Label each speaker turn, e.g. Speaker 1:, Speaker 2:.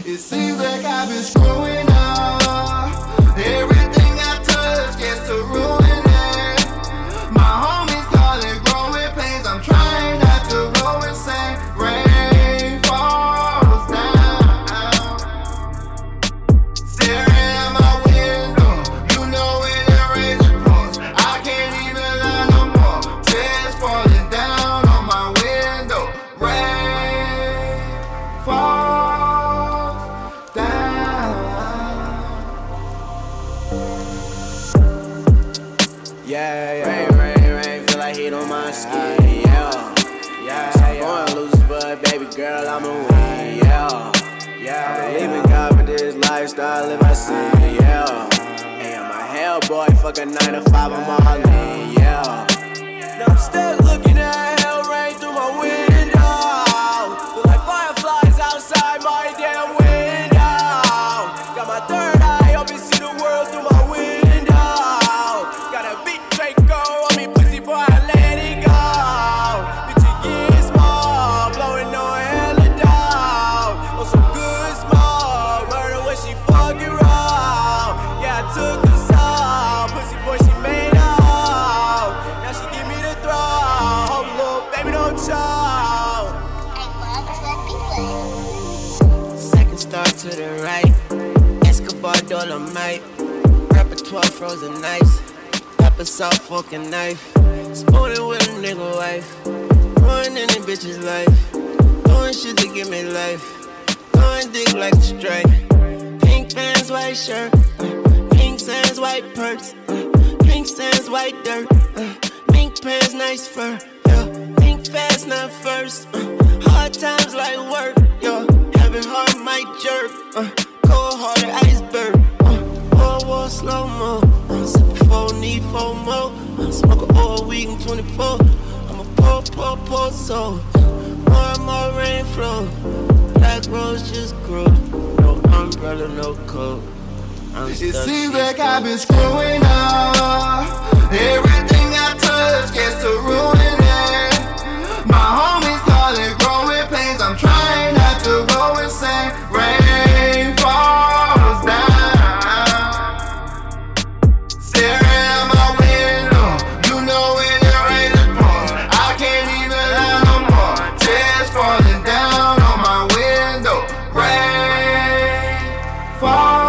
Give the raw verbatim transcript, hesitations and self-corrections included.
Speaker 1: It seems like I've been screwing up. Everything I touch gets to ruining. My homies call it growing pains. I'm trying not to go insane. Rain falls down. Staring at my window, you know when it rains it pours. I can't even lie no more. Tears falling down on my window. Rain falls down.
Speaker 2: Yeah, yeah, rain, rain, rain, feel like heat on my skin, yeah, yeah, yeah. Going loose, but baby girl, I'ma win, yeah, yeah. I believe in God, but this lifestyle, if I sin, yeah. And my hell boy, fuck a nine to five, I'm all in, yeah. Now I'm still looking at hell rain through my window. Look like fireflies outside my damn window. Got my third eye open, see the world through my window. Got a big Draco on me, pussy before I let it go. Bitch, it get small, blowing on hella dog. On some good smoke, murder when she fucking raw. Yeah, I took her soul, pussy boy, she made out. Now she give me the throw. Hope little baby don't choke. Second star to the right, Escobar Dolomite, repertoire frozen nights, pepper salt fork and knife, spooning with a nigga wife, ruining any bitch's life, doing shit to give me life, doing dick like a strike, pink fans, white shirt, uh, pink sands, white perks, uh, pink sands, white dirt, uh, pink pants, nice fur, yeah, pink fast, not first, uh, hard times like work, yo, having heart might jerk, uh, cold hearted iceberg, uh, World War slow mo, uh, sipping four, need four more, uh, smoke all week in twenty-four, I'm a poor, poor, poor soul, more and more rain flow, black rose just grow, no umbrella, no coat, I'm
Speaker 1: It
Speaker 2: stuck,
Speaker 1: seems
Speaker 2: she's
Speaker 1: like I've
Speaker 2: stuck.
Speaker 1: been screwing up. Everything I touch gets to ruining. My homies call it growing pains. I'm trying not to go insane. Rain falls down. Staring at my window, you know when it rains it pours. I can't even lie no more. Tears falling down on my window. Rain falls